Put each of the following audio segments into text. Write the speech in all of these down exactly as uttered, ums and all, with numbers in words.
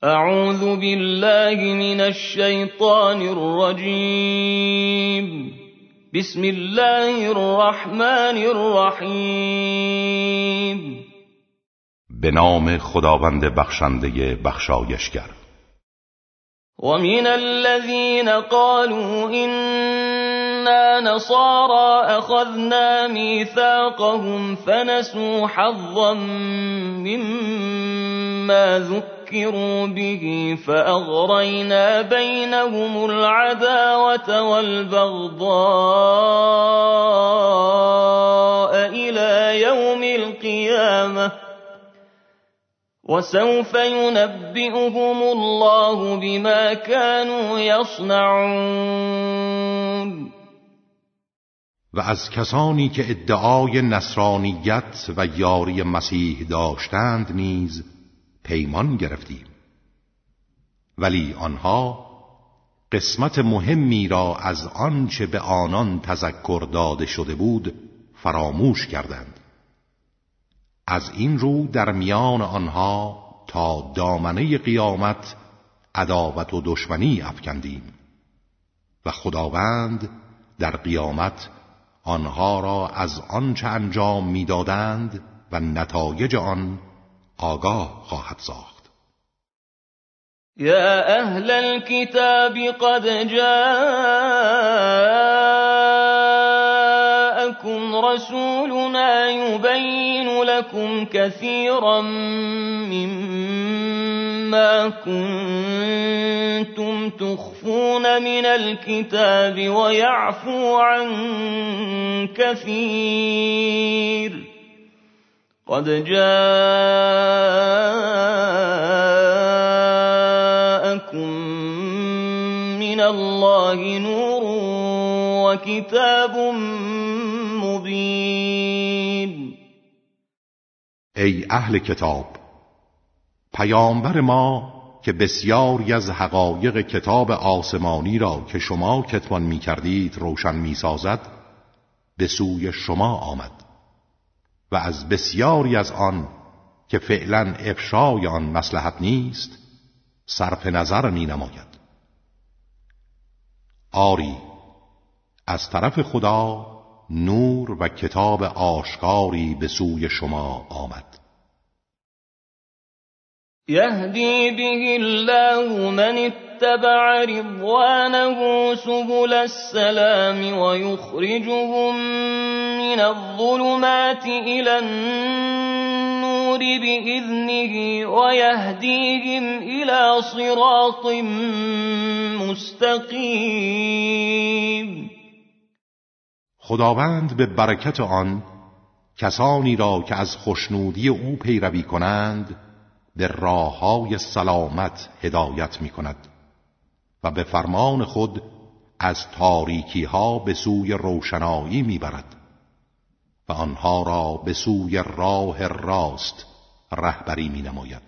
اعوذ بالله من الشیطان الرجیم. بسم الله الرحمن الرحیم. به نام خداوند بخشنده بخشایشگر. و من الذین قالوا إنا نصارى أخذنا ميثاقهم فنسوا حظا مما ذكروا به فأغرينا بينهم العداوة والبغضاء إلى يوم القيامة وسوف ينبئهم الله بما كانوا يصنعون. و از کسانی که ادعای نصرانیت و یاری مسیح داشتند نیز پیمان گرفتیم، ولی آنها قسمت مهمی را از آنچه به آنان تذکر داده شده بود فراموش کردند. از این رو در میان آنها تا دامنه قیامت عداوت و دشمنی افکندیم و خداوند در قیامت آنها را از آنچه انجام می‌دادند و نتایج آن آگاه خواهد ساخت. یا اهل الكتاب قد جاءكم رسولنا يبين لكم كثيرا مما كنتم تخفون من الكتاب ويعفو عن كثير قد جاءكم من الله نور وكتاب مبین. ای اهل کتاب، پیامبر ما که بسیاری از حقایق کتاب آسمانی را که شما کتمان می کردید روشن می سازد به سوی شما آمد و از بسیاری از آن که فعلا افشای آن مصلحت نیست صرف نظر می نماید. آری، از طرف خدا نور و کتاب آشکاری به سوی شما آمد. یهدی به الله من اتبع رضوانه سبل السلام و یخرجهم من الظلمات الى النور بإذنه و یهدیهم الى صراط مستقیم. خداوند به برکت آن کسانی را که از خوشنودی او پیروی کنند به راههای سلامت هدایت می کند و به فرمان خود از تاریکی ها به سوی روشنایی می برد و آنها را به سوی راه راست رهبری می نماید.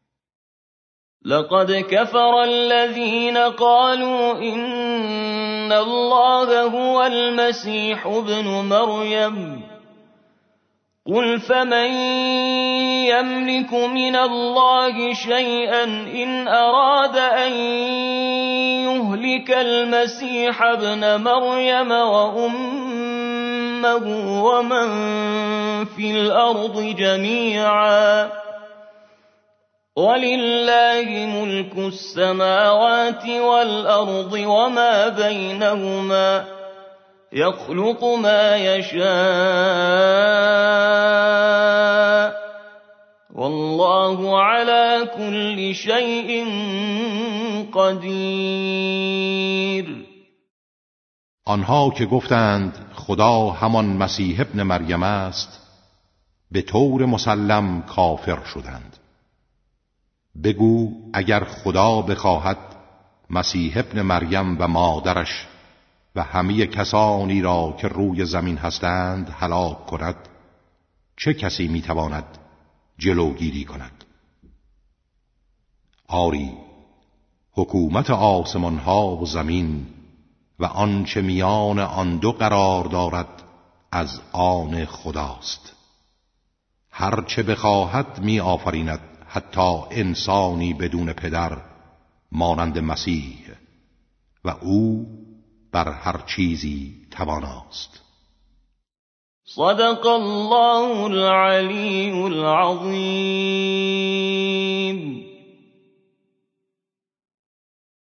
لقد كفر الذين قالوا إن الله هو المسيح ابن مريم قل فمن يملك من الله شيئا إن أراد أن يهلك المسيح ابن مريم وأمه ومن في الأرض جميعا ولله ملك السماوات والأرض وما بينهما يخلق ما يشاء والله على كل شيء قدیر. آنها که گفتند خدا همان مسیح ابن مریم است به طور مسلم کافر شدند. بگو اگر خدا بخواهد مسیح ابن مریم و مادرش و همه کسانی را که روی زمین هستند هلاک کند، چه کسی میتواند جلوگیری کند؟ آری، حکومت آسمان ها و زمین و آنچه میان آن دو قرار دارد از آن خداست. هر چه بخواهد می آفریند حتی انسانی بدون پدر مانند مسیح و او بر هر چیزی تواناست. صدق الله العلی العظیم.